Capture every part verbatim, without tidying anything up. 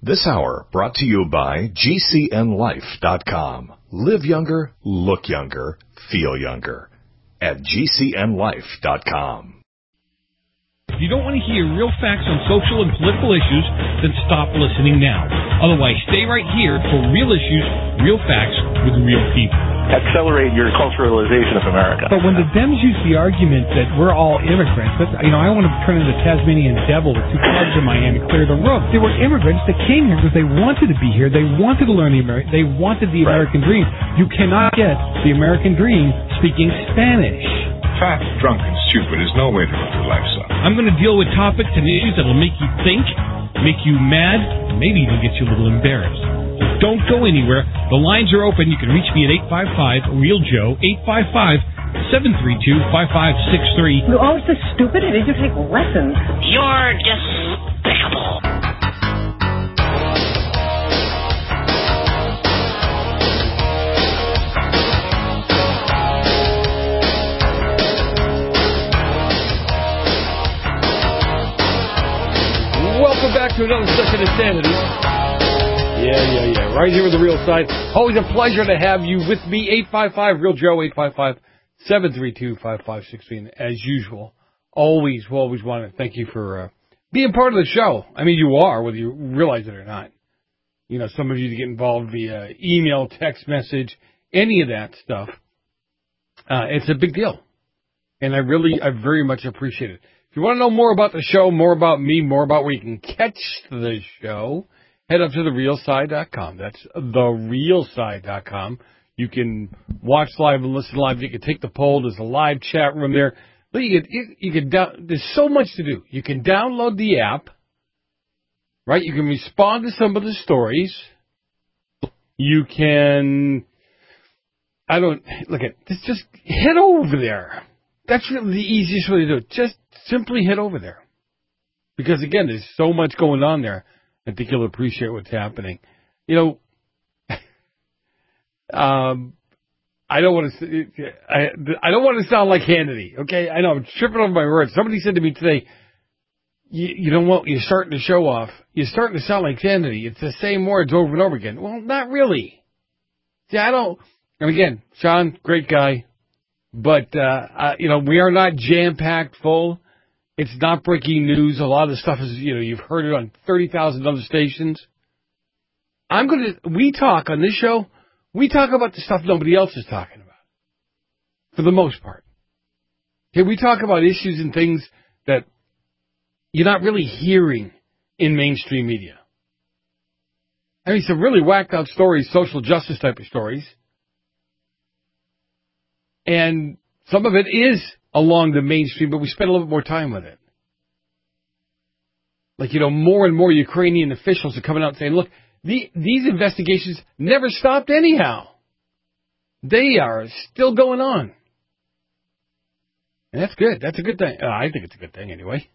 This hour brought to you by G C N life dot com. Live younger, look younger, feel younger at G C N life dot com. If you don't want to hear real facts on social and political issues, then stop listening now. Otherwise, stay right here for real issues, real facts with real people. Accelerate your culturalization of America. But when the Dems use the argument that we're all immigrants, that's, you know, I want to turn into the Tasmanian devil with two clubs in my hand and clear the road. They were immigrants that came here because they wanted to be here. They wanted to learn the American. They wanted the American right. dream. You cannot get the American dream speaking Spanish. Fat, drunk, and stupid is no way to live your life, son. I'm going to deal with topics and issues that will make you think, make you mad, and maybe even get you a little embarrassed. So don't go anywhere. The lines are open. You can reach me at eight five five, real Joe, eight five five, seven three two, five five six three. You're always so stupid. I need to take lessons. You're despicable. Welcome back to another session of Sanity. Yeah, yeah, yeah. Right here with the Real Side. Always a pleasure to have you with me. eight five five, real Joe, eight five five, seven three two, five five six three. And as usual, always, we always want to thank you for uh, being part of the show. I mean, you are, whether you realize it or not. You know, some of you to get involved via email, text message, any of that stuff. Uh, it's a big deal. And I really, I very much appreciate it. If you want to know more about the show, more about me, more about where you can catch the show, head up to the real side dot com. That's the real side dot com. You can watch live and listen live. You can take the poll. There's a live chat room there. But you can, you, you can down, there's so much to do. You can download the app, right? You can respond to some of the stories. You can, I don't, look at this, just head over there. That's really the easiest way to do it. Just simply head over there. Because, again, there's so much going on there. I think you'll appreciate what's happening. You know, um, I don't want to I, I don't want to sound like Hannity, okay? I know, I'm tripping over my words. Somebody said to me today, you, you know what, you're starting to show off. You're starting to sound like Hannity. It's the same words over and over again. Well, not really. See, I don't, and again, Sean, great guy. But, uh, uh, you know, we are not jam-packed full. It's not breaking news. A lot of the stuff is, you know, you've heard it on thirty thousand other stations. I'm going to, we talk on this show, we talk about the stuff nobody else is talking about. For the most part. Okay, we talk about issues and things that you're not really hearing in mainstream media. I mean, some really whacked out stories, social justice type of stories. And some of it is along the mainstream, but we spend a little bit more time with it. Like, you know, more and more Ukrainian officials are coming out saying, look, the, these investigations never stopped anyhow. They are still going on. And that's good. That's a good thing. Uh, I think it's a good thing anyway.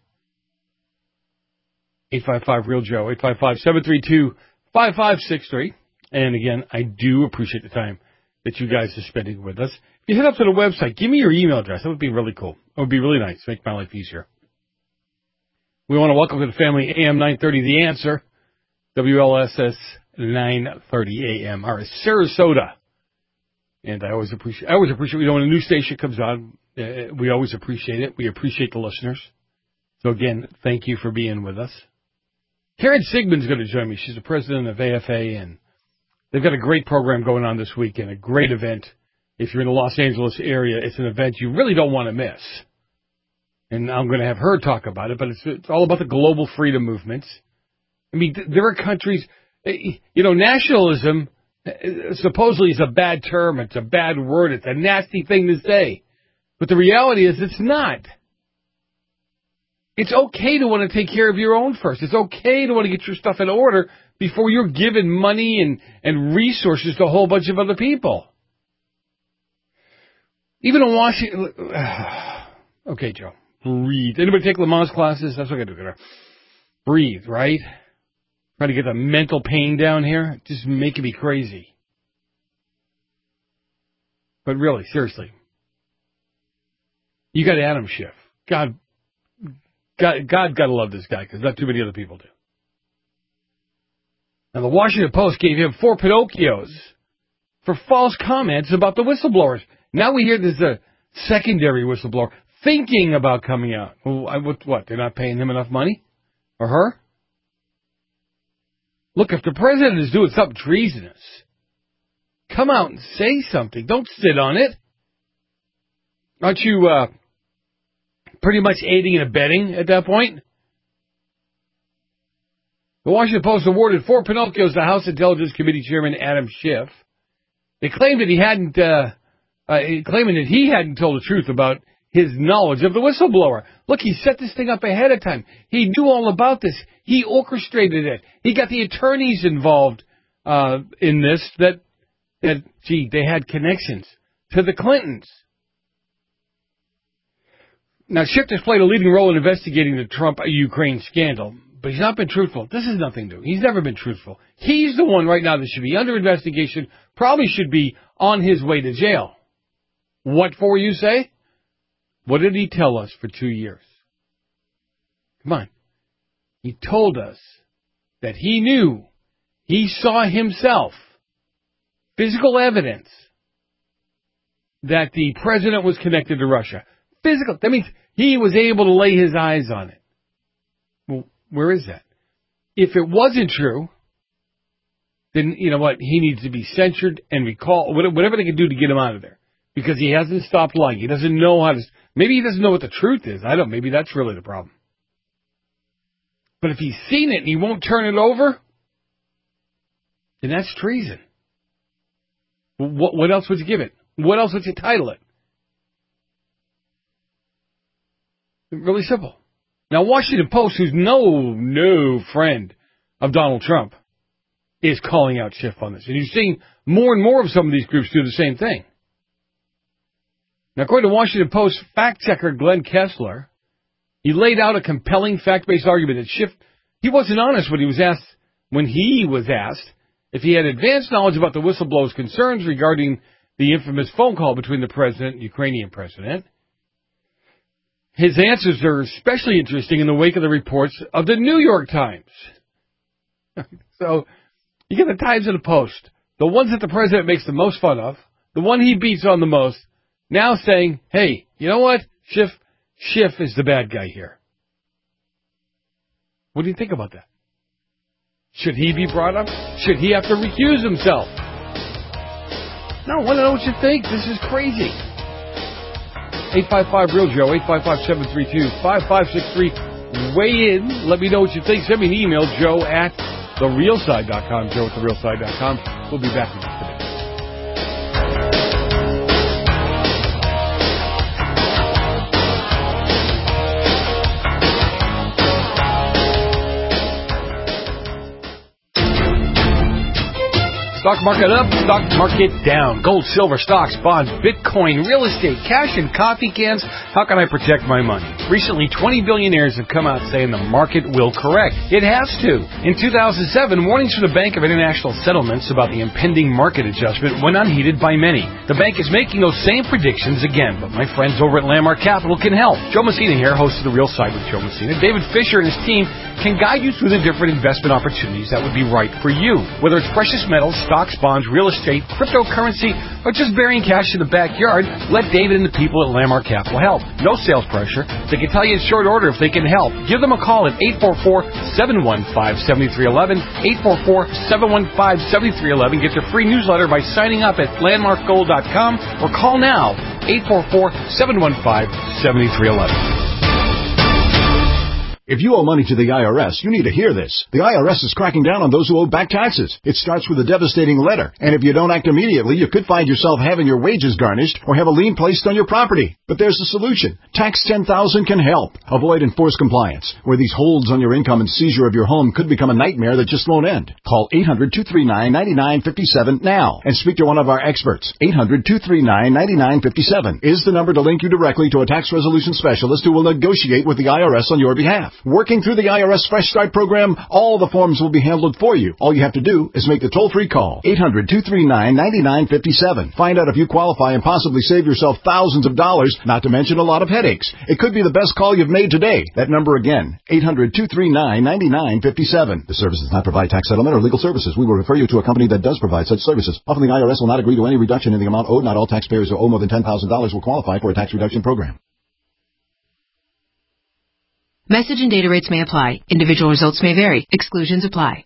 eight five five, real Joe, eight five five, seven three two, five five six three. And again, I do appreciate the time that you guys are spending with us. If you head up to the website, give me your email address. That would be really cool. It would be really nice. Make my life easier. We want to welcome to the family A M nine thirty, The Answer, W L S S nine thirty A M, or Sarasota. And I always appreciate, I always appreciate, you know, when a new station comes on, uh, we always appreciate it. We appreciate the listeners. So again, thank you for being with us. Karen Sigmund's going to join me. She's the president of A F A, and they've got a great program going on this weekend, a great event. If you're in the Los Angeles area, it's an event you really don't want to miss. And I'm going to have her talk about it, but it's, it's all about the global freedom movements. I mean, th- there are countries, you know, nationalism supposedly is a bad term. It's a bad word. It's a nasty thing to say. But the reality is it's not. It's okay to want to take care of your own first. It's okay to want to get your stuff in order before you're giving money and, and resources to a whole bunch of other people. Even in Washington, okay, Joe, breathe. Anybody take Lamaze classes? That's what I got to do. Breathe, right? Trying to get the mental pain down here, just making me crazy. But really, seriously, you got Adam Schiff. God, God, God, gotta love this guy because not too many other people do. Now, the Washington Post gave him four Pinocchios for false comments about the whistleblowers. Now we hear there's a secondary whistleblower thinking about coming out. Well, what, what? They're not paying him enough money? Or her? Look, if the president is doing something treasonous, come out and say something. Don't sit on it. Aren't you uh, pretty much aiding and abetting at that point? The Washington Post awarded four Pinocchios to House Intelligence Committee Chairman Adam Schiff. They claimed that he hadn't, uh, uh, claiming that he hadn't told the truth about his knowledge of the whistleblower. Look, he set this thing up ahead of time. He knew all about this. He orchestrated it. He got the attorneys involved uh, in this that, that, gee, they had connections to the Clintons. Now, Schiff has played a leading role in investigating the Trump-Ukraine scandal, but he's not been truthful. This is nothing new. He's never been truthful. He's the one right now that should be under investigation, probably should be on his way to jail. What for, you say? What did he tell us for two years? Come on. He told us that he knew, he saw himself, physical evidence that the president was connected to Russia. Physical. That means he was able to lay his eyes on it. Well, where is that? If it wasn't true, then, you know what, he needs to be censured and recalled, whatever they can do to get him out of there. Because he hasn't stopped lying. He doesn't know how to, maybe he doesn't know what the truth is. I don't, maybe that's really the problem. But if he's seen it and he won't turn it over, then that's treason. What, what else would you give it? What else would you title it? Really simple. Now, Washington Post, who's no, no friend of Donald Trump, is calling out Schiff on this. And you're seeing more and more of some of these groups do the same thing. Now, according to Washington Post fact-checker Glenn Kessler, he laid out a compelling fact-based argument that Schiff, he wasn't honest when he was asked, when he was asked if he had advanced knowledge about the whistleblower's concerns regarding the infamous phone call between the president and Ukrainian president. His answers are especially interesting in the wake of the reports of the New York Times. So, you get the Times and the Post, the ones that the president makes the most fun of, the one he beats on the most, now saying, hey, you know what? Schiff, Schiff is the bad guy here. What do you think about that? Should he be brought up? Should he have to recuse himself? No, I want to know what you think. This is crazy. eight five five real Joe, eight five five, seven three two, five five six three. Weigh in. Let me know what you think. Send me an email, joe at the real side dot com, joe at the real side dot com. We'll be back in just a minute. Stock market up, stock market down. Gold, silver, stocks, bonds, Bitcoin, real estate, cash, and coffee cans. How can I protect my money? Recently, twenty billionaires have come out saying the market will correct. It has to. In two thousand seven, warnings from the Bank of International Settlements about the impending market adjustment went unheeded by many. The bank is making those same predictions again, but my friends over at Landmark Capital can help. Joe Messina here, host of The Real Side with Joe Messina. David Fisher and his team can guide you through the different investment opportunities that would be right for you. Whether it's precious metals, stocks, bonds, real estate, cryptocurrency, or just burying cash in the backyard, let David and the people at Landmark Capital help. No sales pressure. They can tell you in short order if they can help. Give them a call at eight four four, seven one five, seven three one one, eight four four, seven one five, seven three one one. Get your free newsletter by signing up at landmark gold dot com or call now, eight four four, seven one five, seven three one one. If you owe money to the I R S, you need to hear this. The I R S is cracking down on those who owe back taxes. It starts with a devastating letter, and if you don't act immediately, you could find yourself having your wages garnished or have a lien placed on your property. But there's a solution. Tax ten thousand can help. Avoid enforced compliance, where these holds on your income and seizure of your home could become a nightmare that just won't end. Call eight hundred, two three nine, nine nine five seven now and speak to one of our experts. eight hundred, two three nine, nine nine five seven is the number to link you directly to a tax resolution specialist who will negotiate with the I R S on your behalf. staff. Working through the I R S Fresh Start program, all the forms will be handled for you. All you have to do is make the toll-free call, eight hundred, two three nine, nine nine five seven. Find out if you qualify and possibly save yourself thousands of dollars, not to mention a lot of headaches. It could be the best call you've made today. That number again, eight hundred, two three nine, nine nine five seven. The service does not provide tax settlement or legal services. We will refer you to a company that does provide such services. Often the I R S will not agree to any reduction in the amount owed. Not all taxpayers who owe more than ten thousand dollars will qualify for a tax reduction program. Message and data rates may apply. Individual results may vary. Exclusions apply.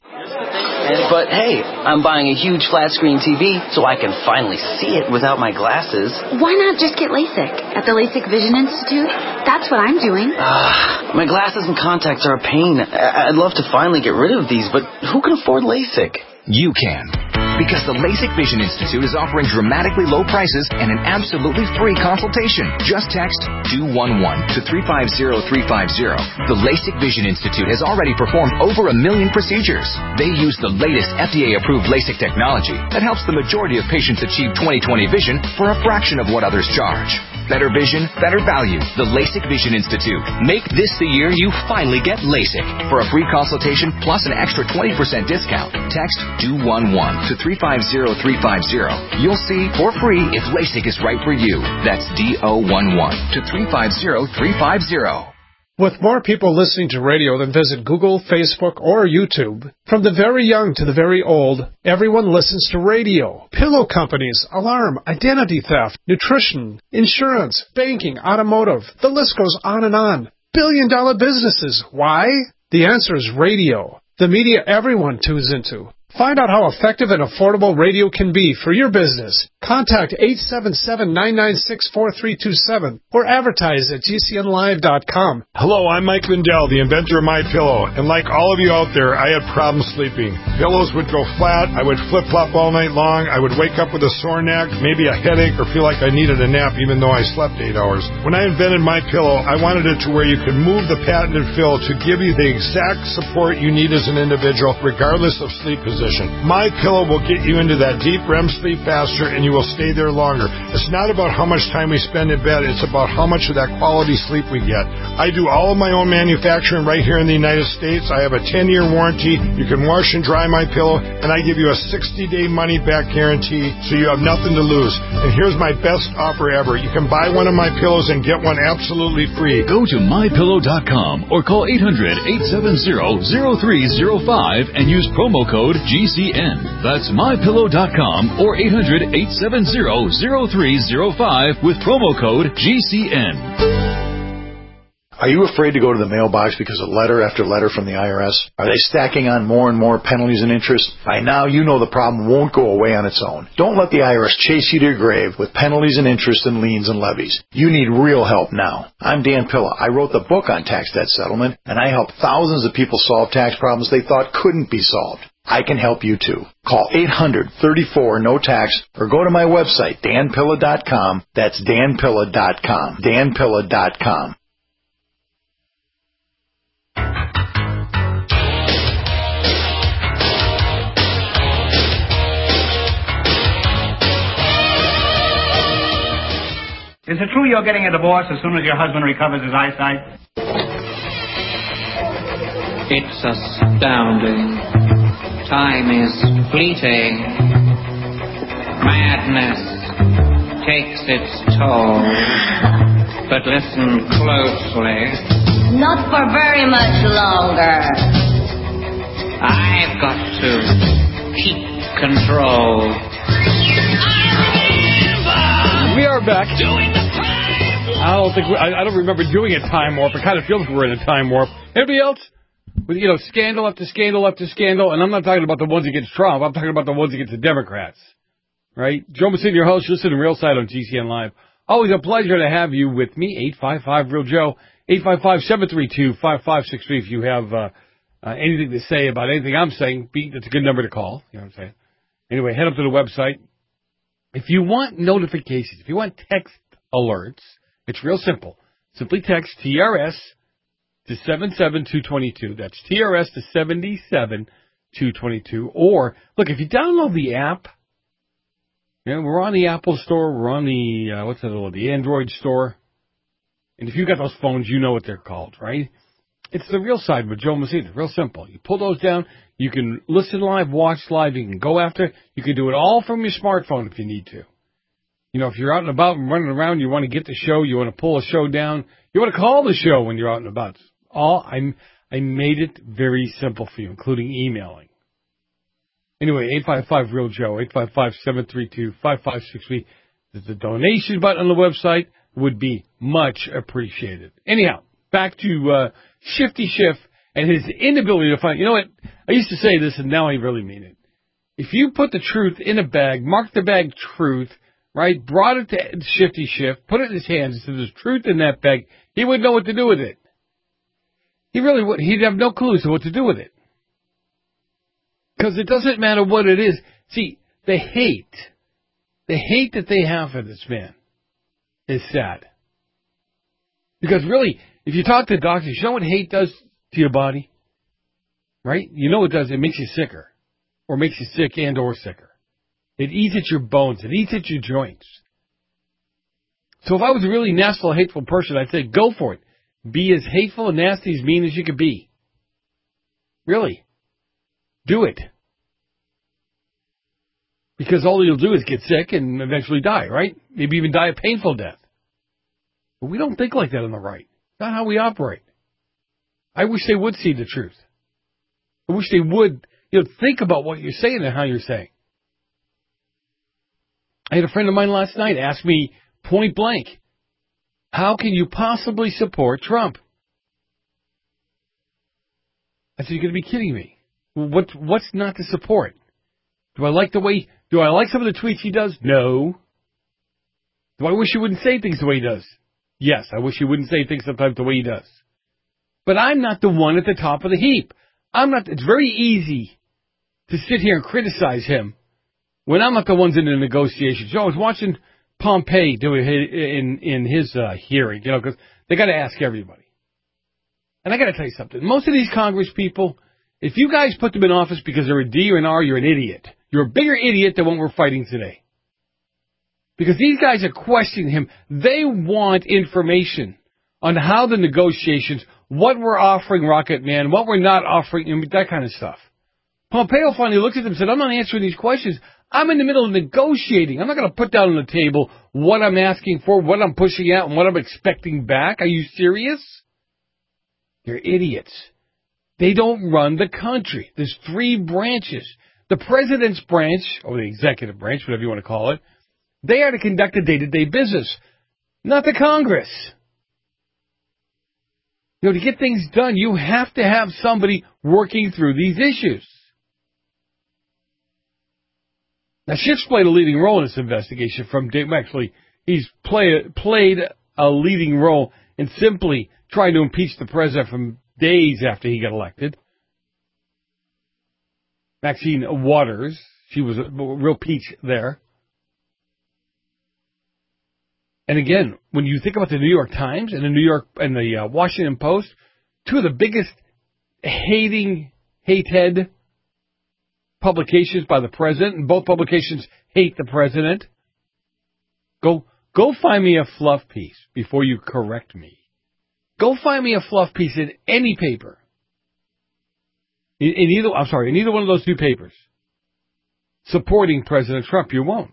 But hey, I'm buying a huge flat screen T V so I can finally see it without my glasses. Why not just get LASIK at the LASIK Vision Institute? That's what I'm doing. Uh, my glasses and contacts are a pain. I- I'd love to finally get rid of these, but who can afford LASIK? You can. Because the LASIK Vision Institute is offering dramatically low prices and an absolutely free consultation. Just text two one one to three five zero three five zero. The LASIK Vision Institute has already performed over a million procedures. They use the latest F D A-approved LASIK technology that helps the majority of patients achieve twenty twenty vision for a fraction of what others charge. Better vision, better value. The LASIK Vision Institute. Make this the year you finally get LASIK. For a free consultation plus an extra twenty percent discount, text two one one to three five zero three five zero. You'll see for free if LASIK is right for you. That's D O one one to three five zero three five zero. With more people listening to radio than visit Google, Facebook, or YouTube, from the very young to the very old, everyone listens to radio. Pillow companies, alarm, identity theft, nutrition, insurance, banking, automotive. The list goes on and on. Billion dollar businesses. Why? The answer is radio. The media everyone tunes into. Find out how effective and affordable radio can be for your business. Contact eight seven seven, nine nine six, four three two seven or advertise at G C N live dot com. Hello, I'm Mike Lindell, the inventor of MyPillow, and like all of you out there, I had problems sleeping. Pillows would go flat, I would flip-flop all night long, I would wake up with a sore neck, maybe a headache, or feel like I needed a nap even though I slept eight hours. When I invented MyPillow, I wanted it to where you could move the patented fill to give you the exact support you need as an individual, regardless of sleep position. MyPillow will get you into that deep R E M sleep faster, and you will stay there longer. It's not about how much time we spend in bed, it's about how much of that quality sleep we get. I do all of my own manufacturing right here in the United States. I have a ten-year warranty. You can wash and dry MyPillow, and I give you a sixty-day money-back guarantee, so you have nothing to lose. And here's my best offer ever. You can buy one of my pillows and get one absolutely free. Go to my pillow dot com or call eight hundred, eight seven zero, zero three zero five and use promo code G C N. That's my pillow dot com or eight hundred, eight seven zero, zero three zero five with promo code G C N. Are you afraid to go to the mailbox because of letter after letter from the I R S? Are they stacking on more and more penalties and interest? By now, you know the problem won't go away on its own. Don't let the I R S chase you to your grave with penalties and interest and liens and levies. You need real help now. I'm Dan Pilla. I wrote the book on tax debt settlement, and I helped thousands of people solve tax problems they thought couldn't be solved. I can help you too. Call eight hundred, thirty-four, no tax or go to my website, dan pilla dot com. That's dan pilla dot com. dan pilla dot com. Is it true you're getting a divorce as soon as your husband recovers his eyesight? It's astounding. Time is fleeting. Madness takes its toll. But listen closely. Not for very much longer. I've got to keep control. We are back. I don't think we, I, I don't remember doing a time warp. It kind of feels like we're in a time warp. Anybody else? With, you know, scandal after scandal after scandal, and I'm not talking about the ones against Trump. I'm talking about the ones against the Democrats. Right? Joe Messina, your host, listen to Real Side on G C N Live. Always a pleasure to have you with me. eight five five, real Joe. eight five five, seven three two, five five six three if you have uh, uh, anything to say about anything I'm saying. That's a good number to call. You know what I'm saying? Anyway, head up to the website. If you want notifications, if you want text alerts, it's real simple. Simply text T R S to seven seven two two two. That's T R S to seven seven two two two. Or, look, if you download the app, you know, we're on the Apple Store, we're on the, uh, what's that, the Android Store. And if you've got those phones, you know what they're called, right? It's the real side with Joe Messina. Real simple. You pull those down. You can listen live, watch live. You can go after. You can do it all from your smartphone if you need to. You know, if you're out and about and running around, you want to get the show, you want to pull a show down, you want to call the show when you're out and about. All I'm, I made it very simple for you, including emailing. Anyway, eight five five real Joe, eight five five, seven three two, five five six three. The donation button on the website would be much appreciated. Anyhow, back to uh, Shifty Schiff and his inability to find. You know what? I used to say this, and now I really mean it. If you put the truth in a bag, mark the bag truth, right, brought it to Shifty Schiff, put it in his hands, and said there's truth in that bag, he wouldn't know what to do with it. He really would. He'd have no clue as to what to do with it. Because it doesn't matter what it is. See, the hate, the hate that they have for this man is sad. Because really, if you talk to doctors, you know what hate does to your body? Right? You know what it does. It makes you sicker. Or makes you sick and or sicker. It eats at your bones. It eats at your joints. So if I was a really nasty, hateful person, I'd say go for it. Be as hateful and nasty, as mean as you could be. Really. Do it. Because all you'll do is get sick and eventually die, right? Maybe even die a painful death. But we don't think like that on the right. It's not how we operate. I wish they would see the truth. I wish they would, you know, think about what you're saying and how you're saying. I had a friend of mine last night ask me point blank, how can you possibly support Trump? I said, you're going to be kidding me. What, what's not to support? Do I like the way, do I like some of the tweets he does? No. Do I wish he wouldn't say things the way he does? Yes, I wish he wouldn't say things sometimes the way he does. But I'm not the one at the top of the heap. I'm not, it's very easy to sit here and criticize him when I'm not the ones in the negotiations. You know, I was watching Pompeo do it in, in his uh, hearing, you know, because they got to ask everybody. And I got to tell you something. Most of these Congress people, if you guys put them in office because they're a D or an R, you're an idiot. You're a bigger idiot than what we're fighting today. Because these guys are questioning him. They want information on how the negotiations, what we're offering Rocket Man, what we're not offering, that kind of stuff. Pompeo finally looked at them and said, I'm not answering these questions. I'm in the middle of negotiating. I'm not going to put down on the table what I'm asking for, what I'm pushing out, and what I'm expecting back. Are you serious? You're idiots. They don't run the country. There's three branches. The president's branch, or the executive branch, whatever you want to call it, they are to conduct the day-to-day business, not the Congress. You know, to get things done, you have to have somebody working through these issues. Now, Schiff's played a leading role in this investigation from day, actually, he's play, played a leading role in simply trying to impeach the president from days after he got elected. Maxine Waters, she was a real peach there. And again, when you think about the New York Times and the New York and the uh, Washington Post, two of the biggest hating, hatehead publications by the president, and both publications hate the president. Go, go find me a fluff piece before you correct me. Go find me a fluff piece in any paper. In, in either, I'm sorry, in either one of those two papers supporting President Trump. You won't.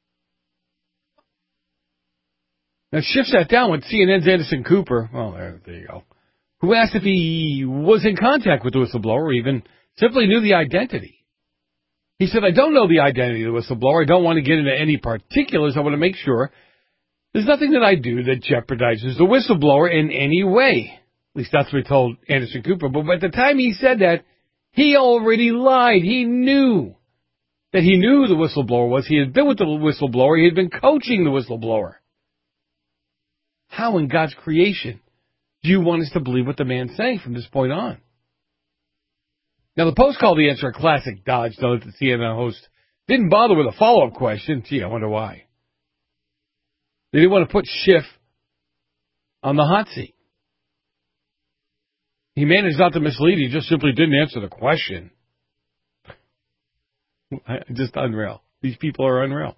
Now, Schiff sat down with C N N's Anderson Cooper, well, there, there you go, who asked if he was in contact with the whistleblower or even simply knew the identity. He said, I don't know the identity of the whistleblower. I don't want to get into any particulars. I want to make sure there's nothing that I do that jeopardizes the whistleblower in any way. At least that's what he told Anderson Cooper. But by the time he said that, he already lied. He knew that he knew who the whistleblower was. He had been with the whistleblower. He had been coaching the whistleblower. How in God's creation do you want us to believe what the man's saying from this point on? Now, the Post called the answer a classic dodge, though, that the C N N host didn't bother with a follow-up question. Gee, I wonder why. They didn't want to put Schiff on the hot seat. He managed not to mislead. He just simply didn't answer the question. Just unreal. These people are unreal.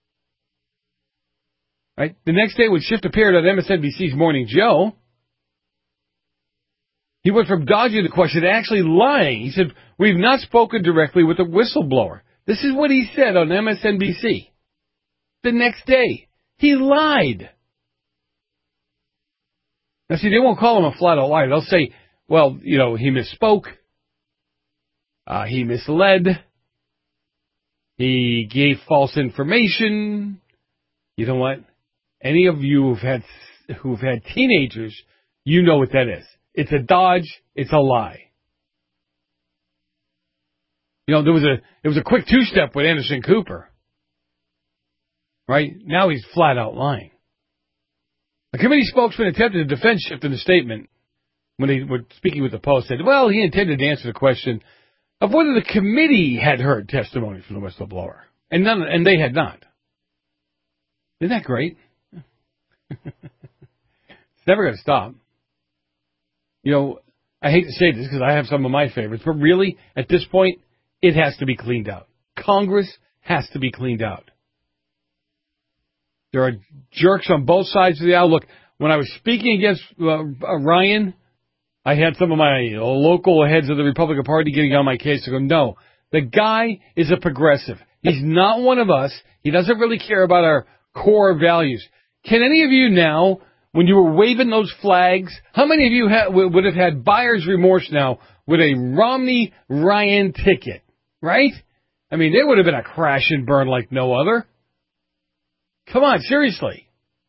Right? The next day, when Schiff appeared on M S N B C's Morning Joe, he He went from dodging the question to actually lying. He said, we've not spoken directly with the whistleblower. This is what he said on M S N B C. The next day, he lied. Now, see, they won't call him a flat-out liar. They'll say, well, you know, he misspoke. Uh, he misled. He gave false information. You know what? Any of you who've had who've had teenagers, you know what that is. It's a dodge. It's a lie. You know, there was a it was a quick two-step with Anderson Cooper. Right? Now he's flat out lying. A committee spokesman attempted to defend Schiff in the statement when they were speaking with the Post, said, well, he intended to answer the question of whether the committee had heard testimony from the whistleblower. And none, and they had not. Isn't that great? It's never going to stop. You know, I hate to say this because I have some of my favorites, but really, at this point, it has to be cleaned out. Congress has to be cleaned out. There are jerks on both sides of the aisle. Look, when I was speaking against uh, Ryan, I had some of my local heads of the Republican Party getting on my case to go, no, the guy is a progressive. He's not one of us. He doesn't really care about our core values. Can any of you now, when you were waving those flags, how many of you ha- would have had buyer's remorse now with a Romney-Ryan ticket, right? I mean, there would have been a crash and burn like no other. Come on, seriously.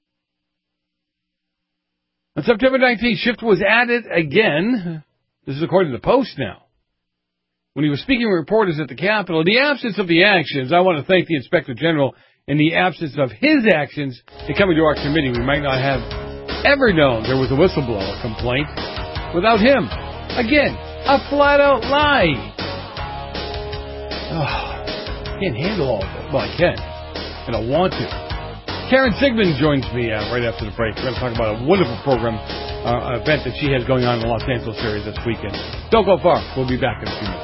On September nineteenth, Schiff was at it again. This is according to the Post now. When he was speaking with reporters at the Capitol, in the absence of the actions, I want to thank the Inspector General. In the absence of his actions in coming to our committee, we might not have ever known there was a whistleblower complaint without him. Again, a flat-out lie. Oh, can't handle all of it. Well, I can. And I want to. Karen Sigmund joins me uh, right after the break. We're going to talk about a wonderful program, uh, event that she has going on in the Los Angeles area this weekend. Don't go far. We'll be back in a few minutes.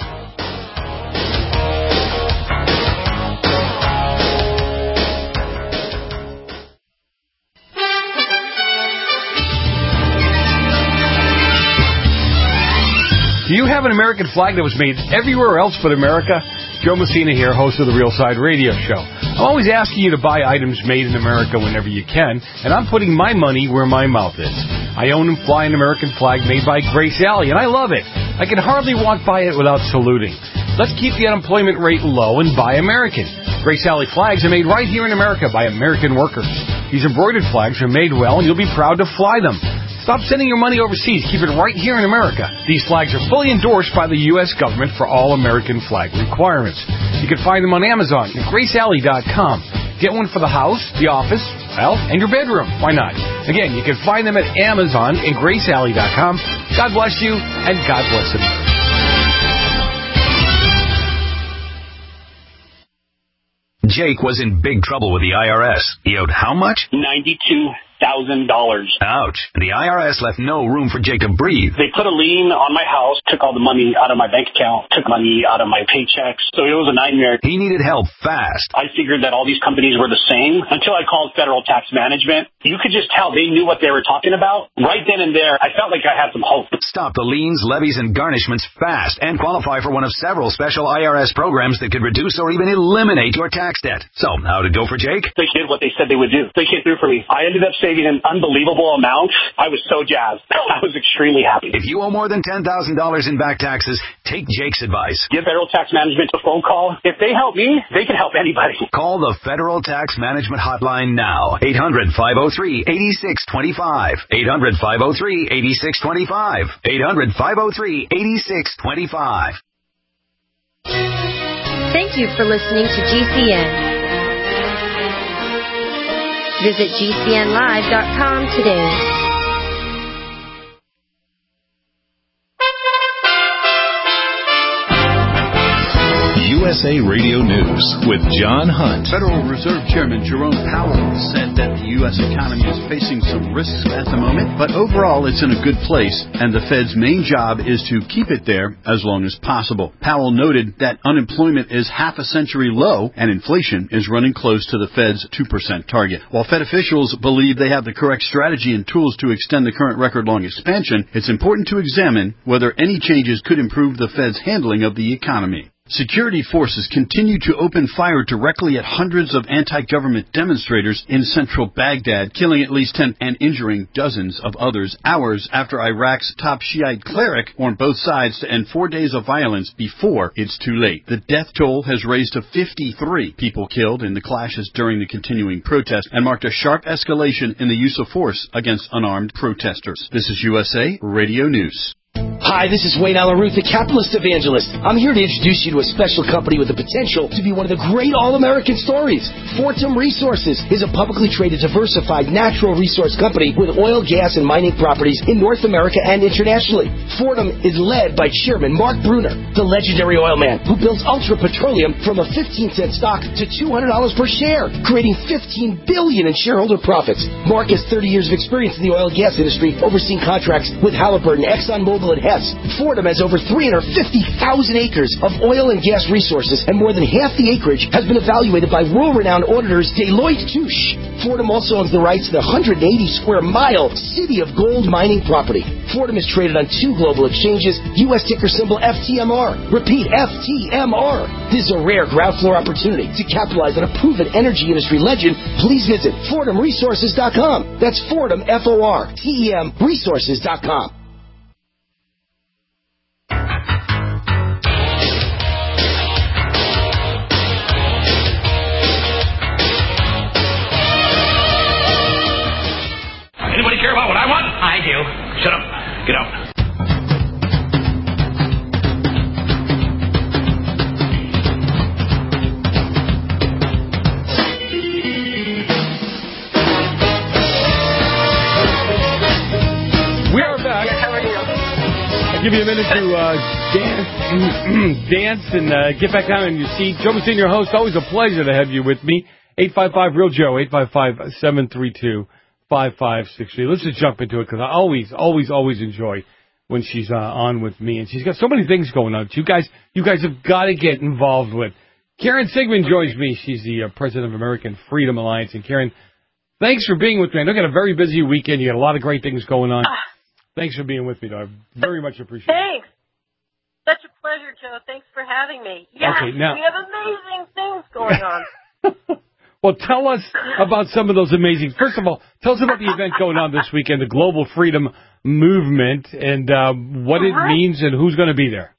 Do you have an American flag that was made everywhere else but America? Joe Messina here, host of the Real Side Radio Show. I'm always asking you to buy items made in America whenever you can, and I'm putting my money where my mouth is. I own and fly an American flag made by Grace Alley, and I love it. I can hardly walk by it without saluting. Let's keep the unemployment rate low and buy American. Grace Alley flags are made right here in America by American workers. These embroidered flags are made well, and you'll be proud to fly them. Stop sending your money overseas. Keep it right here in America. These flags are fully endorsed by the U S government for all American flag requirements. You can find them on Amazon at grace alley dot com. Get one for the house, the office, well, and your bedroom. Why not? Again, you can find them at Amazon and grace alley dot com. God bless you, and God bless America. Jake was in big trouble with the I R S. He owed how much? ninety-two thousand dollars. Ouch. The I R S left no room for Jake to breathe. They put a lien on my house, took all the money out of my bank account, took money out of my paychecks. So it was a nightmare. He needed help fast. I figured that all these companies were the same until I called Federal Tax Management. You could just tell they knew what they were talking about. Right then and there, I felt like I had some hope. Stop the liens, levies, and garnishments fast and qualify for one of several special I R S programs that could reduce or even eliminate your tax debt. So, how'd it go for Jake? They did what they said they would do. They came through for me. I ended up saving an unbelievable amount. I was so jazzed. I was extremely happy. If you owe more than ten thousand dollars in back taxes, take Jake's advice. Give Federal Tax Management a phone call. If they help me, they can help anybody. Call the Federal Tax Management Hotline now. eight hundred, five oh three, eight six two five. eight hundred, five oh three, eight six two five. eight hundred, five oh three, eight six two five. Thank you for listening to G C N. Visit G C N live dot com today. U S A Radio News with John Hunt. Federal Reserve Chairman Jerome Powell said that the U S economy is facing some risks at the moment, but overall it's in a good place, and the Fed's main job is to keep it there as long as possible. Powell noted that unemployment is half a century low, and inflation is running close to the Fed's two percent target. While Fed officials believe they have the correct strategy and tools to extend the current record-long expansion, it's important to examine whether any changes could improve the Fed's handling of the economy. Security forces continue to open fire directly at hundreds of anti-government demonstrators in central Baghdad, killing at least ten and injuring dozens of others, hours after Iraq's top Shiite cleric warned both sides to end four days of violence before it's too late. The death toll has raised to fifty-three people killed in the clashes during the continuing protest and marked a sharp escalation in the use of force against unarmed protesters. This is U S A Radio News. Hi, this is Wayne Allen Ruth, the capitalist evangelist. I'm here to introduce you to a special company with the potential to be one of the great all-American stories. Fortum Resources is a publicly traded, diversified natural resource company with oil, gas, and mining properties in North America and internationally. Fortum is led by Chairman Mark Bruner, the legendary oil man who builds Ultra Petroleum from a fifteen cent stock to two hundred dollars per share, creating fifteen billion dollars in shareholder profits. Mark has thirty years of experience in the oil and gas industry, overseeing contracts with Halliburton, ExxonMobil, and Hess. Fortum has over three hundred fifty thousand acres of oil and gas resources, and more than half the acreage has been evaluated by world-renowned auditors Deloitte Touche. Fortum also owns the rights to the one hundred eighty square mile City of Gold mining property. Fortum is traded on two global exchanges, U S ticker symbol F T M R. Repeat, F T M R. This is a rare ground floor opportunity to capitalize on a proven energy industry legend. Please visit Fortum Resources dot com. That's Fortum, F O R T E M, Resources dot com. Anybody care about what I want? I do. Shut up. Get out. We are back. How are you? I'll give you a minute to uh, dance, dance and uh, get back down in your seat. Joe Messina, your host. Always a pleasure to have you with me. eight five five, real Joe, eight five five, seven three two, five five six three. Let's just jump into it because I always, always, always enjoy when she's uh, on with me. And she's got so many things going on. You guys, you guys have got to get involved with. Karen Sigmund joins me. She's the uh, president of American Freedom Alliance. And Karen, thanks for being with me. I know you got a very busy weekend. You got a lot of great things going on. Ah. Thanks for being with me, though. I very much appreciate it. Thanks. Such a pleasure, Joe. Thanks for having me. Yes, Okay, now- we have amazing things going on. Well, tell us about some of those amazing. First of all, tell us about the event going on this weekend, the Global Freedom Movement, and uh, what it Right. means and who's going to be there.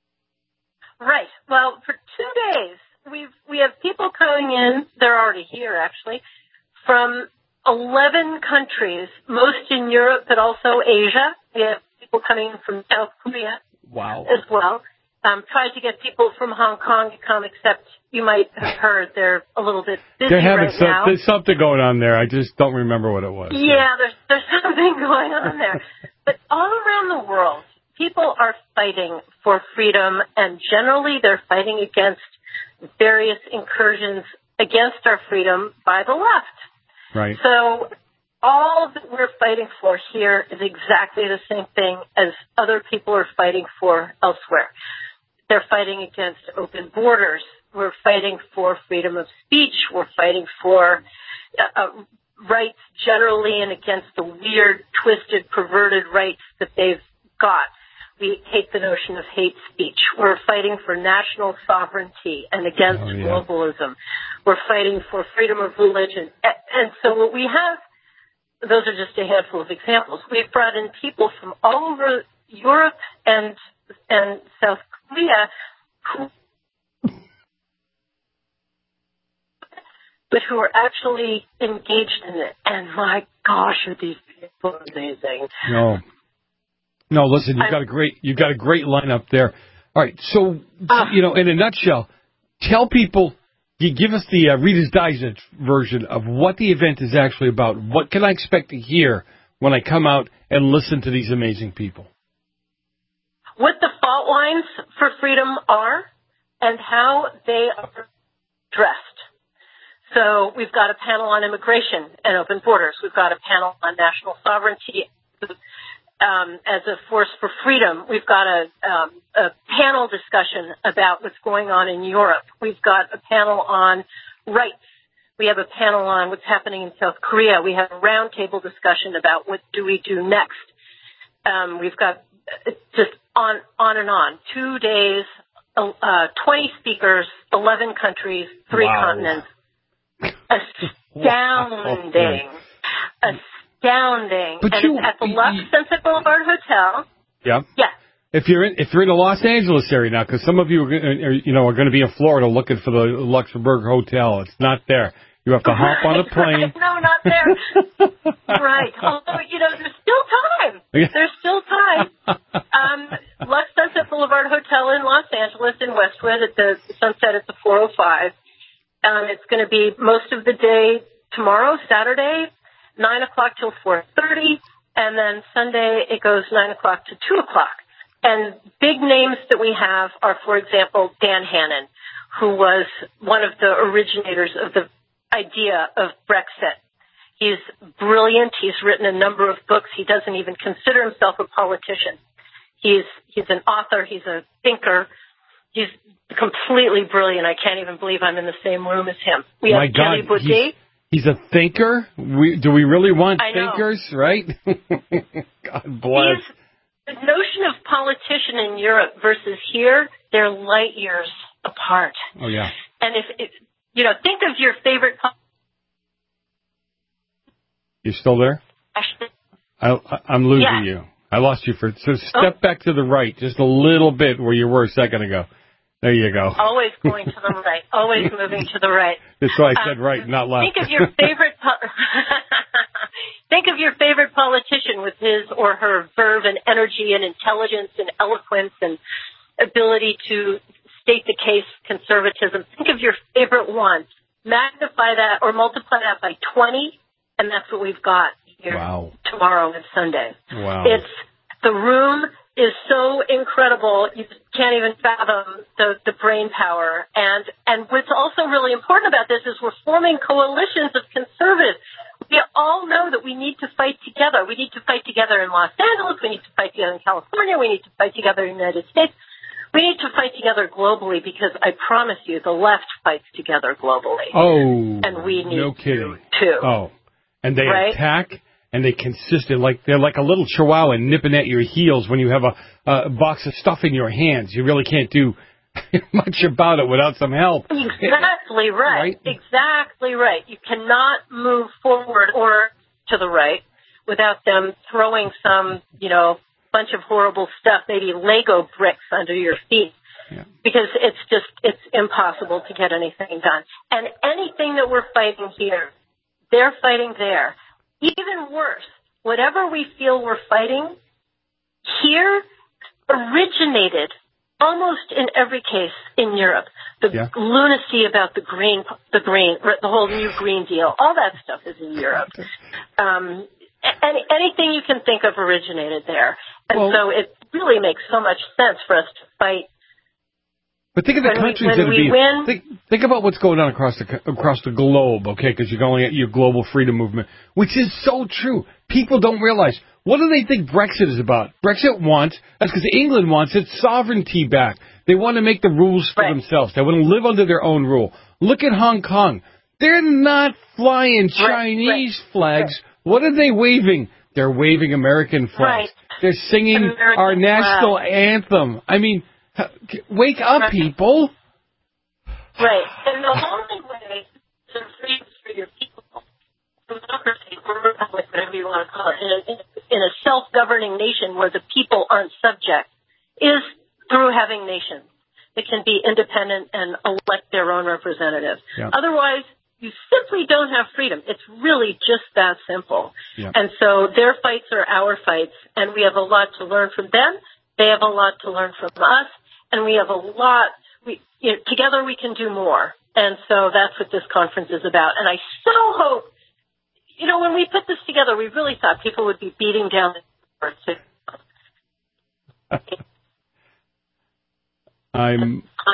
Right. Well, for two days, we've we have people coming in. They're already here, actually, from eleven countries, most in Europe, but also Asia. We have people coming in from South Korea Wow. as well. Um, tried to get people from Hong Kong to come, except you might have heard they're a little bit busy They're having right some, now. there's something going on there. I just don't remember what it was. Yeah, there's there's something going on there. But all around the world, people are fighting for freedom, and generally they're fighting against various incursions against our freedom by the left. Right. So all that we're fighting for here is exactly the same thing as other people are fighting for elsewhere. They're fighting against open borders. We're fighting for freedom of speech. We're fighting for uh, rights generally and against the weird, twisted, perverted rights that they've got. We hate the notion of hate speech. We're fighting for national sovereignty and against Oh, yeah. globalism. We're fighting for freedom of religion. And, and so what we have, those are just a handful of examples. We've brought in people from all over Europe and and South Korea who but who are actually engaged in it. And my gosh, are these people amazing. No. No, listen, you've got a great you've got a great lineup there. All right, so Uh, you know, in a nutshell, tell people, you give us the uh, Reader's Digest version of what the event is actually about. What can I expect to hear when I come out and listen to these amazing people? What the fault lines for freedom are and how they are dressed. So we've got a panel on immigration and open borders. We've got a panel on national sovereignty um, as a force for freedom. We've got a, um, a panel discussion about what's going on in Europe. We've got a panel on rights. We have a panel on what's happening in South Korea. We have a roundtable discussion about what do we do next. Um, we've got just on on and on. Two days, uh, twenty speakers, eleven countries, three wow. continents. Astounding. Wow. Astounding. But and you, it's at the you, Lux Sunset Boulevard Hotel. Yeah. Yeah. If you're in, if you're in the Los Angeles area now, because some of you are, are, you know, are going to be in Florida looking for the Luxembourg Hotel. It's not there. You have to hop on a plane. No, not there. Right. Although, you know, there's still time. There's still time. Um, Lux Sunset Boulevard Hotel in Los Angeles in Westwood at the sunset at the four oh five. Um, it's going to be most of the day tomorrow, Saturday, nine o'clock till four thirty, and then Sunday it goes nine o'clock to two o'clock. And big names that we have are, for example, Dan Hannan, who was one of the originators of the idea of Brexit. He's brilliant. He's written a number of books. He doesn't even consider himself a politician. He's he's an author. He's a thinker. He's completely brilliant. I can't even believe I'm in the same room as him. We My have God, Kelly Baudet. He's, he's a thinker? We, do we really want I know. thinkers, right? God bless. He's, the notion of politician in Europe versus here, they're light years apart. Oh, yeah. And if, if you know, think of your favorite. You still there? I, I, I'm losing yeah. you. I lost you for. So step oh. back to the right just a little bit where you were a second ago. There you go. Always going to the right. Always moving to the right. That's why I said right, um, not left. Think of your favorite. Po- think of your favorite politician with his or her verve and energy and intelligence and eloquence and ability to state the case, conservatism. Think of your favorite one. Magnify that or multiply that by twenty, and that's what we've got here wow. tomorrow and Sunday. Wow. It's the room is so incredible, you can't even fathom the, the brain power. And, and what's also really important about this is we're forming coalitions of conservatives. We all know that we need to fight together. We need to fight together in Los Angeles. We need to fight together in California. We need to fight together in the United States. We need to fight together globally because I promise you the left fights together globally. Oh, and we need no kidding. to. Oh, and they right? attack. And they consistent, like they're like a little chihuahua nipping at your heels when you have a, a box of stuff in your hands. You really can't do much about it without some help. Exactly right. right. Exactly right. You cannot move forward or to the right without them throwing some, you know, bunch of horrible stuff, maybe Lego bricks under your feet. Yeah. Because it's just, it's impossible to get anything done. And anything that we're fighting here, they're fighting there. Even worse, whatever we feel we're fighting here originated almost in every case in Europe. The yeah. lunacy about the green, the green, the whole new Green Deal, all that stuff is in Europe. Um, any, anything you can think of originated there. And well, so it really makes so much sense for us to fight. But think of the when countries we, that are being. Win, think, think about what's going on across the across the globe, okay? Because you're going at your global freedom movement, which is so true. People don't realize. What do they think Brexit is about? Brexit wants, that's because England wants its sovereignty back. They want to make the rules for right. themselves. They want to live under their own rule. Look at Hong Kong. They're not flying Chinese right. flags. Right. What are they waving? They're waving American flags. Right. They're singing American our national flag. anthem. I mean, wake up, right. people. Right. And the only way to free, free your people, democracy or republic, whatever you want to call it, in a, in a self-governing nation where the people aren't subject, is through having nations that can be independent and elect their own representatives. Yeah. Otherwise, you simply don't have freedom. It's really just that simple. Yeah. And so their fights are our fights, and we have a lot to learn from them. They have a lot to learn from us, and we have a lot. We, you know, together we can do more. And so that's what this conference is about. And I so hope, you know, when we put this together, we really thought people would be beating down the doors. I'm. Context,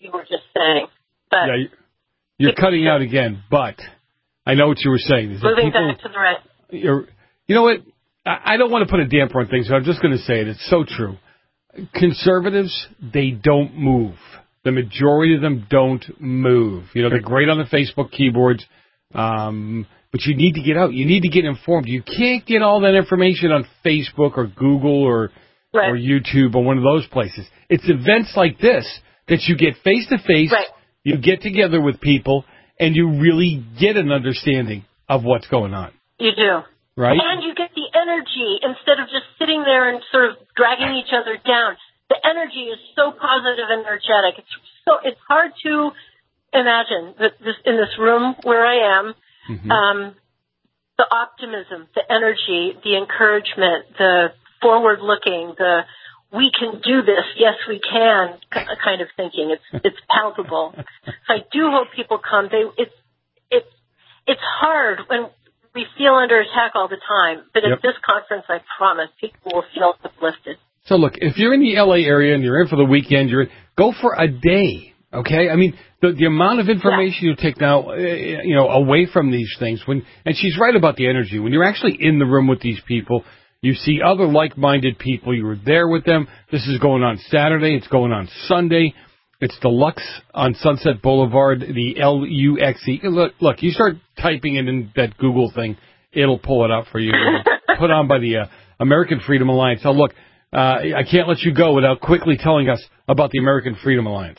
you were just saying. But yeah, you're cutting out again, but I know what you were saying. Is that moving people, back to the right. You're, you know what? I, I don't want to put a damper on things, but I'm just going to say it. It's so true. Conservatives, they don't move. The majority of them don't move. You know, they're great on the Facebook keyboards, um, but you need to get out. You need to get informed. You can't get all that information on Facebook or Google or right. or YouTube or one of those places. It's events like this that you get face-to-face, right. you get together with people, and you really get an understanding of what's going on. You do. Right? And you get the energy instead of just sitting there and sort of dragging each other down. The energy is so positive and energetic. It's so it's hard to imagine that this in this room where I am, mm-hmm. um, the optimism, the energy, the encouragement, the forward-looking, the we can do this, yes we can kind of thinking. It's it's palpable. So I do hope people come. They it's it's it's hard when we feel under attack all the time, but yep. at this conference, I promise people will feel uplifted. So look, if you're in the L A area and you're in for the weekend, you're in, go for a day, okay? I mean, the the amount of information yeah. you take now, uh, you know, away from these things. When and she's right about the energy. When you're actually in the room with these people, you see other like-minded people. You were there with them. This is going on Saturday. It's going on Sunday. It's the Lux on Sunset Boulevard, the L U X E. Look, look, you start typing it in that Google thing, it'll pull it up for you. Put on by the uh, American Freedom Alliance. Now, look. Uh, I can't let you go without quickly telling us about the American Freedom Alliance.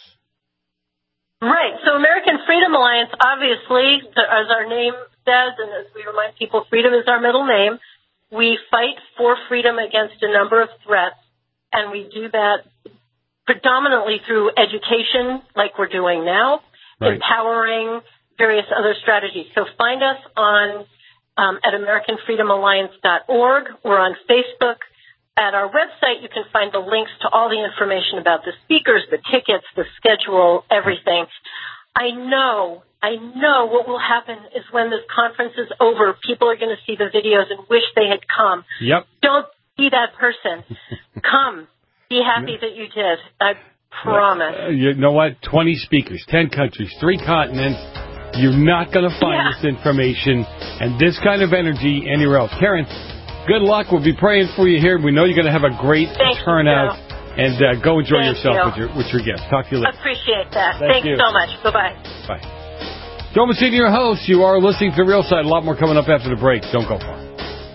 Right. So American Freedom Alliance, obviously, as our name says, and as we remind people, freedom is our middle name. We fight for freedom against a number of threats, and we do that predominantly through education, like we're doing now, right. empowering various other strategies. So find us on um, at American Freedom Alliance dot org. We're on Facebook. At our website, you can find the links to all the information about the speakers, the tickets, the schedule, everything. I know, I know what will happen is when this conference is over, people are going to see the videos and wish they had come. Yep. Don't be that person. Come. Be happy that you did. I promise. Uh, you know what? twenty speakers, ten countries, three continents. You're not going to find yeah. this information and this kind of energy anywhere else. Karen, good luck. We'll be praying for you here. We know you're going to have a great Thank turnout. You, and uh, go enjoy Thank yourself you. with your with your guests. Talk to you later. Appreciate that. Thank Thanks you. so much. Bye-bye. Bye. Joe Messina, your host. You are listening to The Real Side. A lot more coming up after the break. Don't go far.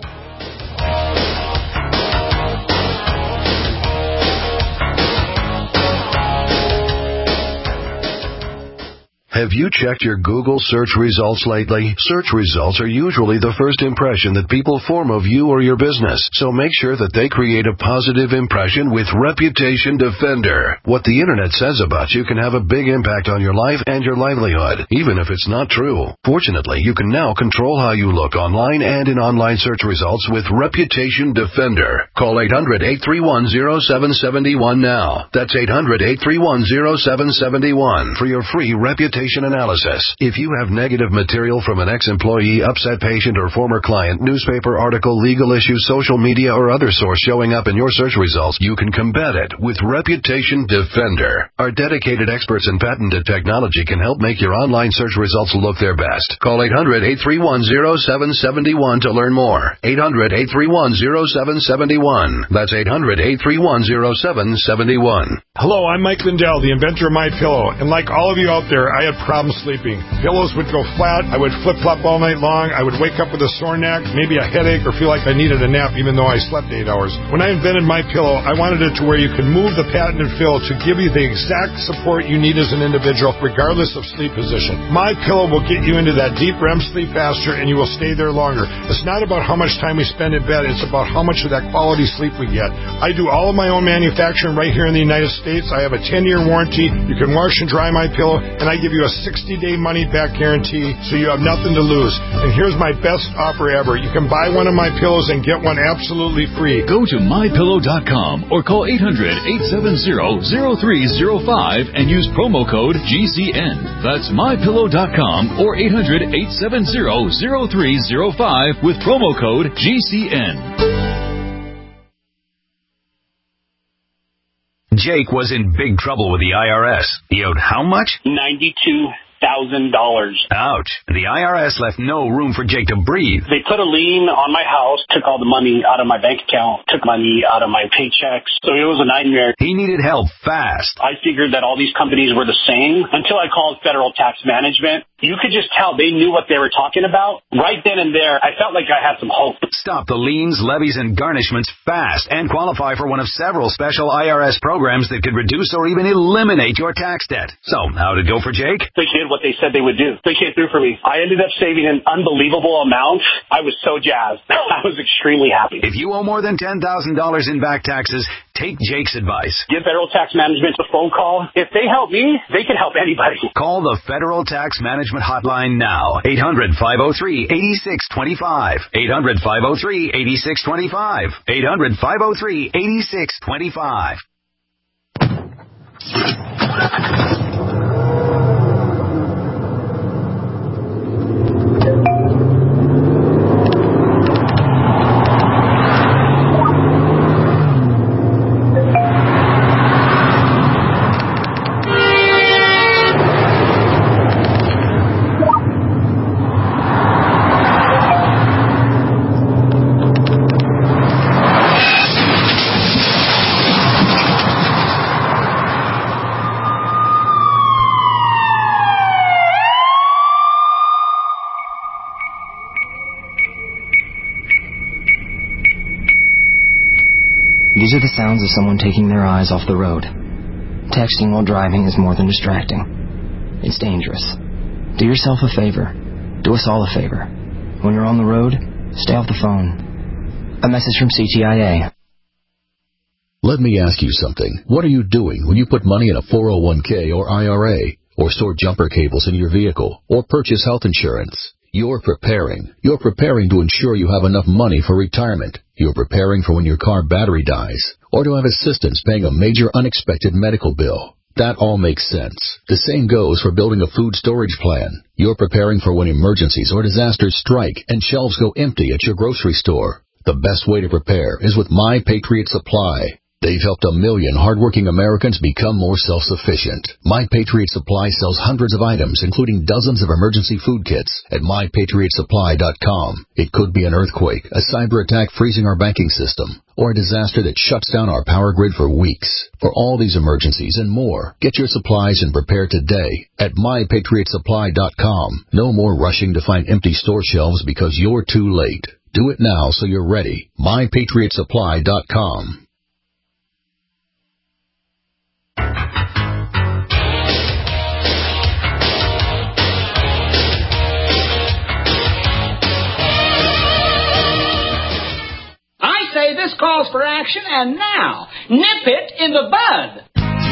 Have you checked your Google search results lately? Search results are usually the first impression that people form of you or your business, so make sure that they create a positive impression with Reputation Defender. What the internet says about you can have a big impact on your life and your livelihood, even if it's not true. Fortunately, you can now control how you look online and in online search results with Reputation Defender. Call eight hundred, eight three one, zero seven seven one now. That's eight hundred, eight three one, zero seven seven one for your free reputation analysis. If you have negative material from an ex-employee, upset patient, or former client, newspaper article, legal issue, social media, or other source showing up in your search results, you can combat it with Reputation Defender. Our dedicated experts in patented technology can help make your online search results look their best. Call eight hundred, eight three one, zero seven seven one to learn more. eight hundred, eight three one, zero seven seven one. That's eight hundred, eight three one, zero seven seven one. Hello, I'm Mike Lindell, the inventor of MyPillow, and like all of you out there, I had problems sleeping. Pillows would go flat, I would flip-flop all night long, I would wake up with a sore neck, maybe a headache, or feel like I needed a nap even though I slept eight hours. When I invented MyPillow, I wanted it to where you can move the patented fill to give you the exact support you need as an individual, regardless of sleep position. MyPillow will get you into that deep R E M sleep faster, and you will stay there longer. It's not about how much time we spend in bed, it's about how much of that quality sleep we get. I do all of my own manufacturing right here in the United States. I have a ten-year warranty. You can wash and dry MyPillow, and I give you a sixty-day money-back guarantee, so you have nothing to lose. And here's my best offer ever. You can buy one of my pillows and get one absolutely free. Go to my pillow dot com or call eight hundred, eight seven zero, zero three zero five and use promo code G C N. That's my pillow dot com or eight hundred, eight seven zero, zero three zero five with promo code G C N. Jake was in big trouble with the I R S. He owed how much? ninety-two thousand dollars. Ouch. The I R S left no room for Jake to breathe. They put a lien on my house, took all the money out of my bank account, took money out of my paychecks. So it was a nightmare. He needed help fast. I figured that all these companies were the same until I called Federal Tax Management. You could just tell they knew what they were talking about. Right then and there, I felt like I had some hope. Stop the liens, levies, and garnishments fast and qualify for one of several special I R S programs that could reduce or even eliminate your tax debt. So, how'd it go for Jake? They did what they said they would do. They came through for me. I ended up saving an unbelievable amount. I was so jazzed. I was extremely happy. If you owe more than ten thousand dollars in back taxes, take Jake's advice. Give Federal Tax Management a phone call. If they help me, they can help anybody. Call the Federal Tax Management Hotline now. eight hundred, five oh three, eight six two five. eight hundred, five oh three, eight six two five. eight hundred, five oh three, eight six two five. These are the sounds of someone taking their eyes off the road. Texting while driving is more than distracting. It's dangerous. Do yourself a favor. Do us all a favor. When you're on the road, stay off the phone. A message from C T I A. Let me ask you something. What are you doing when you put money in a four oh one k or I R A, or store jumper cables in your vehicle, or purchase health insurance? You're preparing. You're preparing to ensure you have enough money for retirement. You're preparing for when your car battery dies, or to have assistance paying a major unexpected medical bill. That all makes sense. The same goes for building a food storage plan. You're preparing for when emergencies or disasters strike and shelves go empty at your grocery store. The best way to prepare is with My Patriot Supply. They've helped a million hardworking Americans become more self-sufficient. My Patriot Supply sells hundreds of items, including dozens of emergency food kits, at my patriot supply dot com. It could be an earthquake, a cyber attack freezing our banking system, or a disaster that shuts down our power grid for weeks. For all these emergencies and more, get your supplies and prepare today at my patriot supply dot com. No more rushing to find empty store shelves because you're too late. Do it now so you're ready. my patriot supply dot com. This calls for action, and now, nip it in the bud.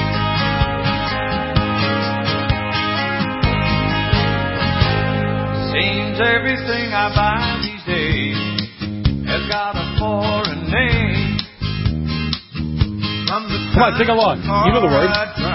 Seems everything I buy these days has got a foreign name. From the Come on, sing along. You know the words.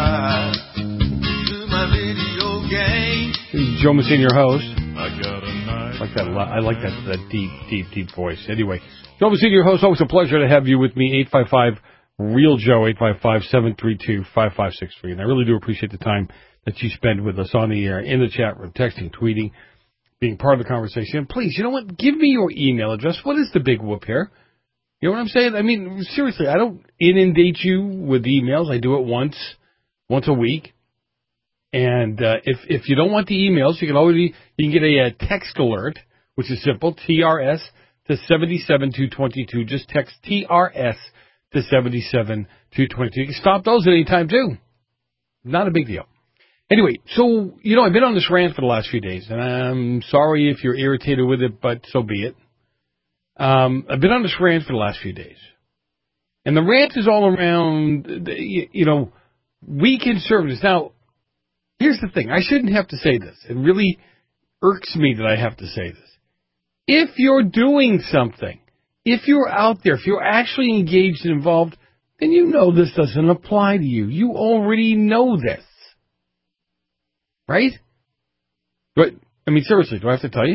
To my video game. Joe Messina, your host. I got a nice I like that a lot. I like that, that deep, deep, deep voice. Anyway, Joe Messina, your host. Always a pleasure to have you with me. eight five five, real Joe, eight five five, seven three two, five five six three. And I really do appreciate the time that you spend with us on the air, in the chat room, texting, tweeting, being part of the conversation. And please, you know what? Give me your email address. What is the big whoop here? You know what I'm saying? I mean, seriously, I don't inundate you with emails. I do it once, once a week. And uh, if if you don't want the emails, you can always you can get a, a text alert, which is simple, T R S to seven seven two two two. Just text T R S to seven seven two two two. You can stop those at any time, too. Not a big deal. Anyway, so, you know, I've been on this rant for the last few days, and I'm sorry if you're irritated with it, but so be it. Um, I've been on this rant for the last few days. And the rant is all around, you know, we conservatives. Now, here's the thing. I shouldn't have to say this. It really irks me that I have to say this. If you're doing something, if you're out there, if you're actually engaged and involved, then you know this doesn't apply to you. You already know this. Right? But, I mean, seriously, do I have to tell you?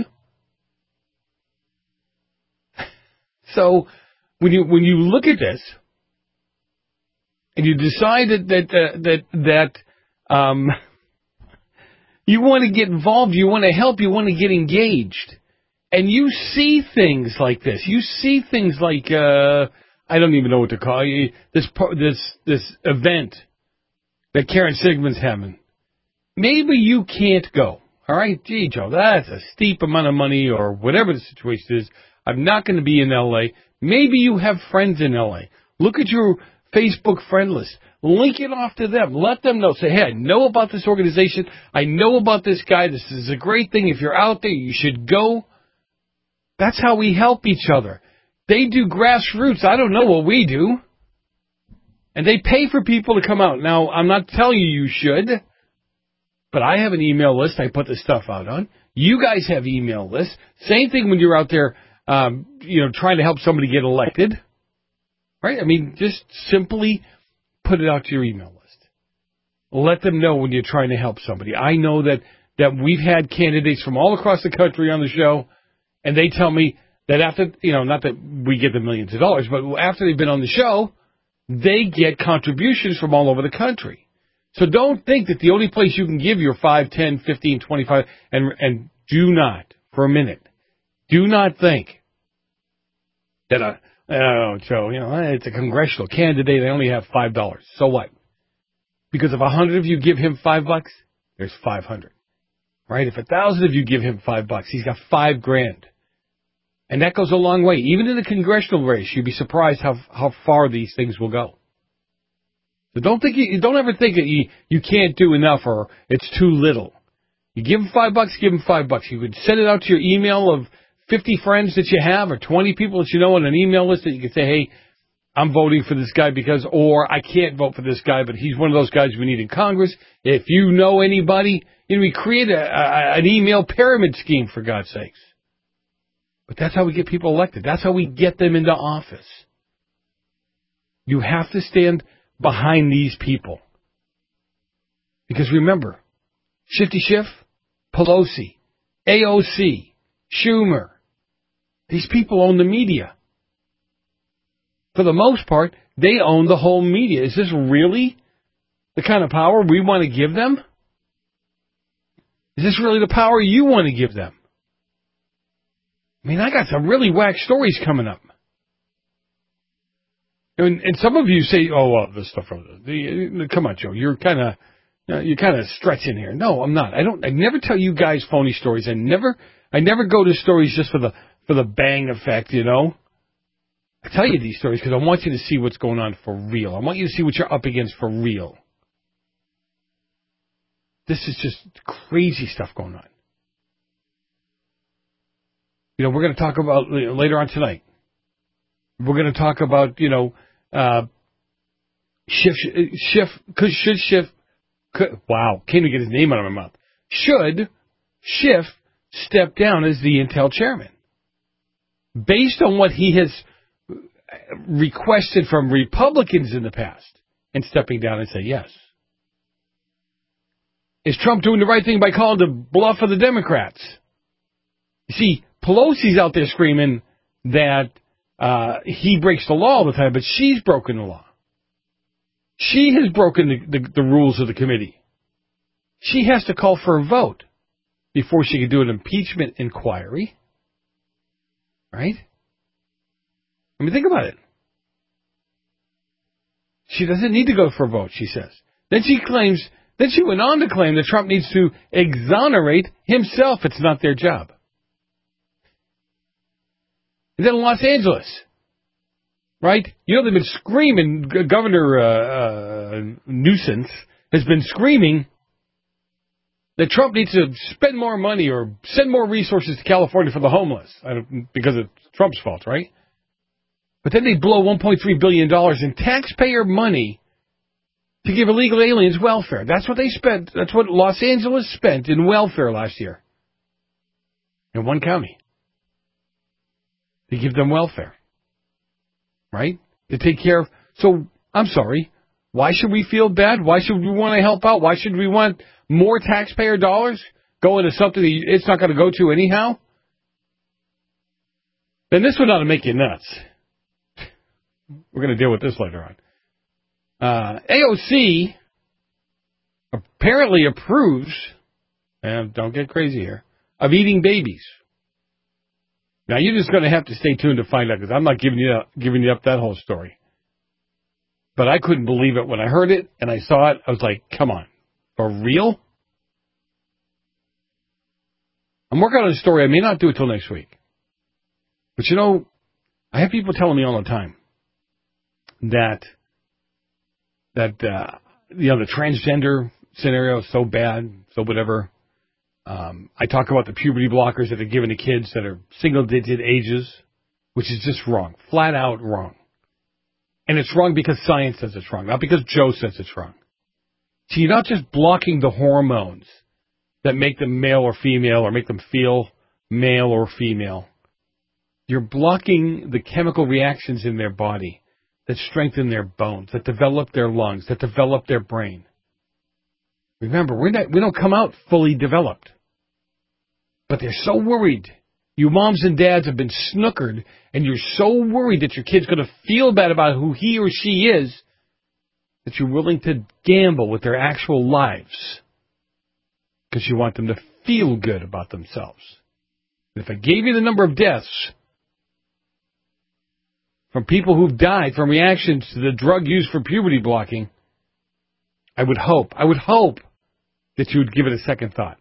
So, when you when you look at this, and you decide that that uh, that that um, you want to get involved, you want to help, you want to get engaged, and you see things like this. You see things like uh, I don't even know what to call it, this this this event that Karen Sigmund's having. Maybe you can't go. All right, gee, Joe, that's a steep amount of money, or whatever the situation is. I'm not going to be in L A. Maybe you have friends in L A. Look at your Facebook friend list. Link it off to them. Let them know. Say, hey, I know about this organization. I know about this guy. This is a great thing. If you're out there, you should go. That's how we help each other. They do grassroots. I don't know what we do. And they pay for people to come out. Now, I'm not telling you you should, but I have an email list I put this stuff out on. You guys have email lists. Same thing when you're out there, um, you know, trying to help somebody get elected. Right? I mean, just simply put it out to your email list. Let them know when you're trying to help somebody. I know that, that we've had candidates from all across the country on the show, and they tell me that after, you know, not that we give them millions of dollars, but after they've been on the show, they get contributions from all over the country. So don't think that the only place you can give your five, ten, fifteen, twenty-five, and and do not, for a minute, do not think that a, oh, Joe, you know, it's a congressional candidate, I only have five dollars. So what? Because if a hundred of you give him five bucks, there's five hundred. Right? If a thousand of you give him five bucks, he's got five grand. And that goes a long way. Even in a congressional race, you'd be surprised how how far these things will go. So don't think you, don't ever think that you, you can't do enough or it's too little. You give them five bucks, give them five bucks. You could send it out to your email of fifty friends that you have or twenty people that you know on an email list that you can say, hey, I'm voting for this guy because, or I can't vote for this guy, but he's one of those guys we need in Congress. If you know anybody, you know, we create a, a, an email pyramid scheme, for God's sakes. But that's how we get people elected. That's how we get them into office. You have to stand behind these people. Because remember, Shifty Schiff, Pelosi, A O C, Schumer, these people own the media. For the most part, they own the whole media. Is this really the kind of power we want to give them? Is this really the power you want to give them? I mean, I got some really whack stories coming up. And, and some of you say, "Oh, well, this stuff from the, the come on, Joe, you're kind of uh, you're kind of stretching here." No, I'm not. I don't. I never tell you guys phony stories. I never. I never go to stories just for the for the bang effect, you know. I tell you these stories because I want you to see what's going on for real. I want you to see what you're up against for real. This is just crazy stuff going on. You know, we're going to talk about later on tonight. We're going to talk about, you know, uh, Schiff, Schiff, could, should Schiff, could, wow, can't even get his name out of my mouth. Should Schiff step down as the Intel chairman? Based on what he has requested from Republicans in the past and stepping down and say yes. Is Trump doing the right thing by calling the bluff of the Democrats? You see, Pelosi's out there screaming that uh, he breaks the law all the time, but she's broken the law. She has broken the, the, the rules of the committee. She has to call for a vote before she can do an impeachment inquiry. Right? I mean, think about it. She doesn't need to go for a vote, she says. Then she claims, then she went on to claim that Trump needs to exonerate himself. It's not their job. And then in Los Angeles, right? You know, they've been screaming, Governor uh, uh, Nuisance has been screaming that Trump needs to spend more money or send more resources to California for the homeless I don't, because it's Trump's fault, right? But then they blow one point three billion dollars in taxpayer money to give illegal aliens welfare. That's what they spent. That's what Los Angeles spent in welfare last year. In one county. They give them welfare. Right? To take care of. So, I'm sorry. Why should we feel bad? Why should we want to help out? Why should we want more taxpayer dollars going to something that it's not going to go to anyhow? Then this one ought to make you nuts. We're going to deal with this later on. Uh, A O C apparently approves, and don't get crazy here, of eating babies. Now, you're just going to have to stay tuned to find out, because I'm not giving you, up, giving you up that whole story. But I couldn't believe it when I heard it, and I saw it. I was like, come on, for real? I'm working on a story. I may not do it till next week. But, you know, I have people telling me all the time that, that uh, you know, the transgender scenario is so bad, so whatever. Um, I talk about the puberty blockers that are given to kids that are single-digit ages, which is just wrong, flat out wrong. And it's wrong because science says it's wrong, not because Joe says it's wrong. So you're not just blocking the hormones that make them male or female or make them feel male or female. You're blocking the chemical reactions in their body that strengthen their bones, that develop their lungs, that develop their brain. Remember, we're not, we don't come out fully developed. But they're so worried. You moms and dads have been snookered, and you're so worried that your kid's going to feel bad about who he or she is that you're willing to gamble with their actual lives because you want them to feel good about themselves. And if I gave you the number of deaths from people who've died from reactions to the drug used for puberty blocking, I would hope, I would hope that you would give it a second thought.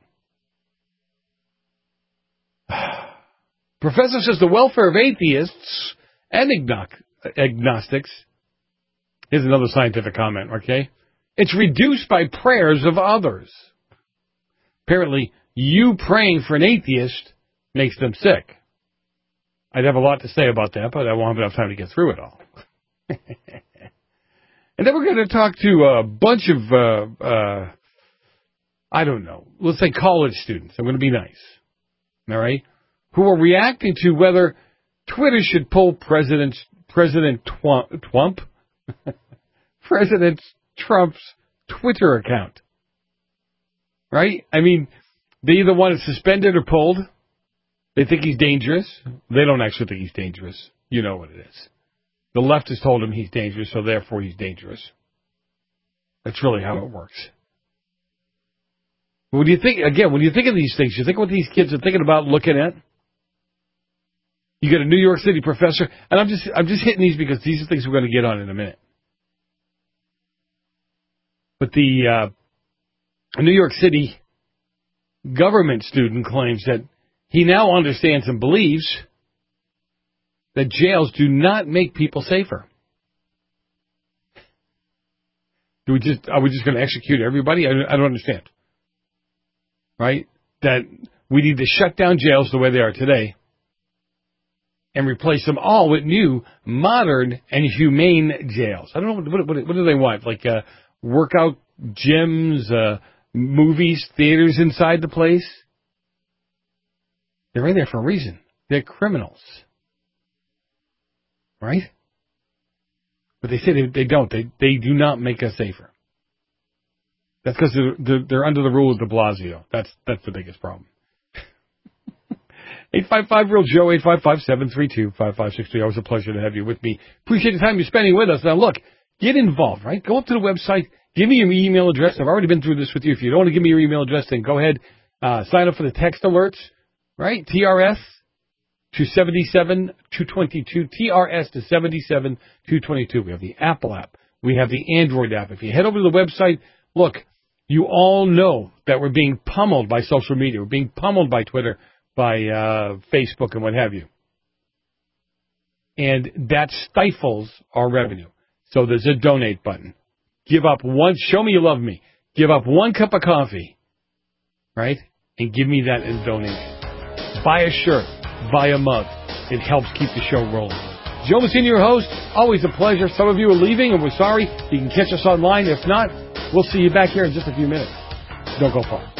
Professor says the welfare of atheists and agnostics, here's another scientific comment, okay? It's reduced by prayers of others. Apparently, you praying for an atheist makes them sick. I'd have a lot to say about that, but I won't have enough time to get through it all. And then we're going to talk to a bunch of, uh, uh, I don't know, let's say college students. I'm going to be nice. All right? Who are reacting to whether Twitter should pull President President Trump, President Trump's Twitter account. Right? I mean, they either want it suspended or pulled. They think he's dangerous. They don't actually think he's dangerous. You know what it is. The left has told him he's dangerous, so therefore he's dangerous. That's really how it works. But when you think, again, when you think of these things, you think of what these kids are thinking about looking at. You get a New York City professor, and I'm just I'm just hitting these because these are things we're going to get on in a minute. But the uh, New York City government student claims that he now understands and believes that jails do not make people safer. Do we just are we just going to execute everybody? I, I don't understand. Right? That we need to shut down jails the way they are today and replace them all with new, modern, and humane jails. I don't know, what, what, what do they want? Like uh, workout gyms, uh, movies, theaters inside the place? They're in there for a reason. They're criminals. Right? But they say they, they don't. They, they do not make us safer. That's because they're, they're, they're under the rule of de Blasio. That's, that's the biggest problem. eight five five real Joe, eight five five, seven three two, five five six three. Always a pleasure to have you with me. Appreciate the time you're spending with us. Now, look, get involved, right? Go up to the website. Give me your email address. I've already been through this with you. If you don't want to give me your email address, then go ahead. Uh, sign up for the text alerts, right? T R S to seventy-seven two twenty-two. T R S to seventy-seven two twenty-two. We have the Apple app. We have the Android app. If you head over to the website, look, you all know that we're being pummeled by social media. We're being pummeled by Twitter, by uh, Facebook and what have you. And that stifles our revenue. So there's a donate button. Give up one, show me you love me. Give up one cup of coffee, right? And give me that as donation. Buy a shirt, buy a mug. It helps keep the show rolling. Joe Messina, your host. Always a pleasure. Some of you are leaving and we're sorry. You can catch us online. If not, we'll see you back here in just a few minutes. Don't go far.